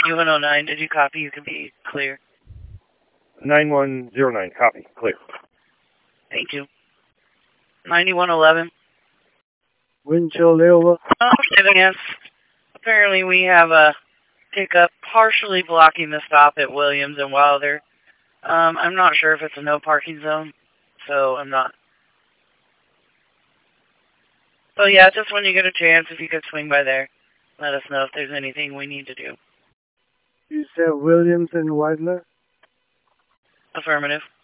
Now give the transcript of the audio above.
9109, did you copy? You can be clear. 9109, copy, clear. Thank you. 9111. Winchell, Iowa. Yes. Apparently we have a pickup partially blocking the stop at Williams and Wilder. I'm not sure if it's a no parking zone, so I'm not. So yeah, just when you get a chance, if you could swing by there, let us know if there's anything we need to do. You said Williams and Wilder? Affirmative.